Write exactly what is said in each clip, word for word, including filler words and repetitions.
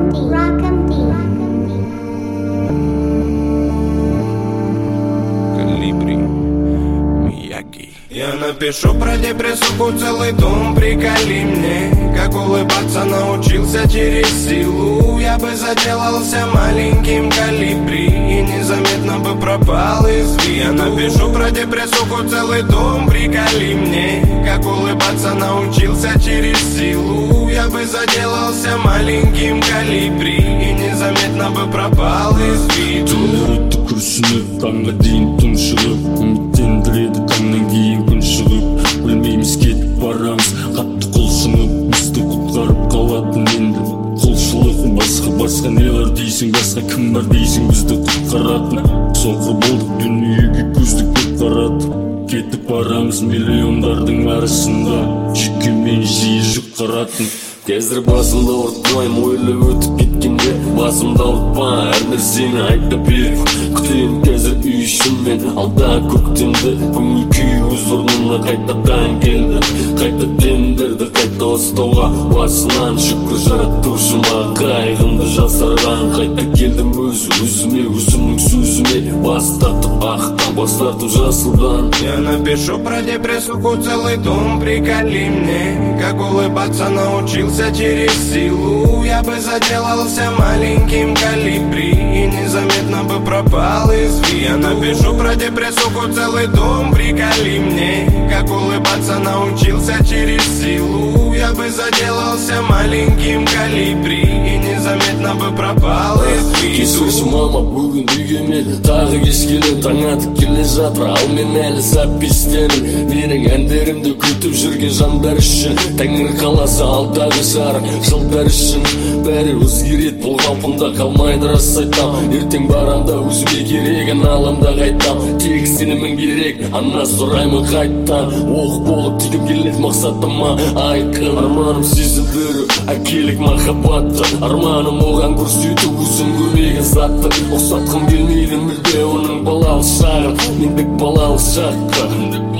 Я напишу про депрессуху целый том, приколи мне, как улыбаться научился через силу. Я бы заделался маленьким колибри и незаметно бы пропал из виду. Я напишу про депрессуху целый том, приколи мне, как улыбаться научился через силу. Я бы заделался маленьким колибри и незаметно бы пропал из виду. Күрсініп таңға дейін тұншығып, үміттендіреді таңнан кейін күн шығып. Білмейміз кетіп барамыз, қатты құлшынып, бізді құтқарып қалатын енді. Құлшылық басқа, басқа не бар дейсің, басқа кім бар дейсің бізді құтқаратын. Соңғы болдық дүниеге көзді көп қарады. Кетіп барамыз миллиондардың арасында, жүйкемен жиі жүк қаратын. Қазір басымда ұртпайым, ойлы өтіп кеткенде басымда ұртпа, әр нәрсені айта беріп. Күтейін қазір үй ішіммен, алда көктемді. Көңіл күй өз орнына қайтадан келді. Қайта демдерді қайта ұстауға, басынан шүкір жаратушыма. Қайғымды жасарған, қайта келдім өз өзіме, өзімнің сөзіме. Бас тартып ақтан, бас тартып жасылдан. Я напишу про депрессуху целый том, приколи мне, как улыбаться научился через силу. Я бы заделался маленьким колибри и незаметно бы пропал из виду. Я напишу про депрессуху целый том, приколи мне, как улыбаться научился через силу. Я бы заделался маленьким колибри и незаметно бы пропал из виду. Кешірші мама, бүгін үйге мен тағы кеш келем, таң атып келе жатыр, ал мен әлі запистенім. Менің әндерімді күтіп жүрген жандар үшін, тәңір қаласы алдағы жарық жылдар үшін. Бәрі өзгерет, бұл қалпында қалмайды рас айтам. Ертең барамда өзіме керегін аламда қайтам. Тек сенімің керек, ана сұраймын қайттан. Оқ болып түйіп келеді мақсатыма айқын. Арманым сезіп беру, әкелік махаббатты. Арманым оған көрсету өзім көрмеген затты. Ұқсатқым келмейді мүлде оның балалық шағын. Мендік балалық шаққа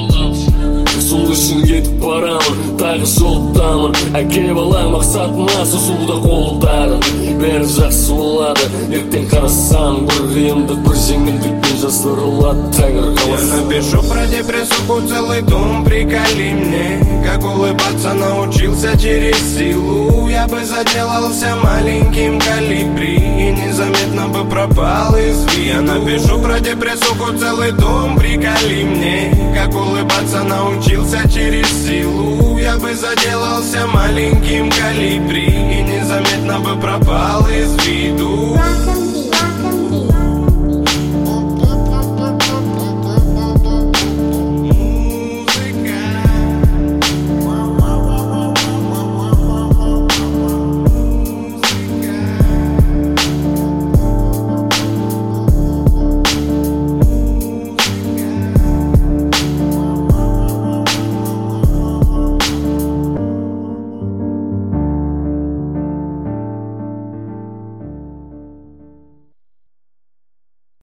сол үшін кетіп барамын, тағы жолдамын. Әке балаң мақсатына созуда қолдарын. Бәрі жақсы болады, ертең қарасам бір қиындық, бір жеңілдікпен жасырылады тәңір қаласы. Я напишу про депрессуху целый том, приколи мне, как улыбаться научился через силу. Я бы заделался маленьким колибри и незаметно бы пропал из виду. Я напишу про депрессуху целый том, приколи мне, как улыбаться научился через силу. Я бы заделался маленьким колибри и незаметно бы пропал из виду.